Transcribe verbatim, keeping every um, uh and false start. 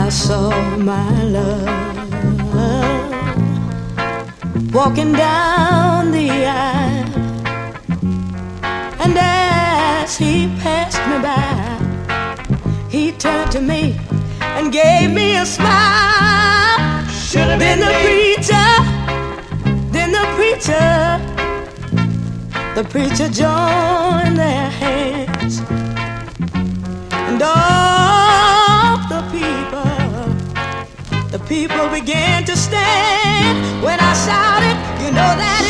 I saw my love walking down the aisle, and as he passed me by, he turned to me and gave me a smile. Should have been Then the me. preacher, then the preacher, the preacher joined their hands, and all the people, the people began to stand when I shouted, you know that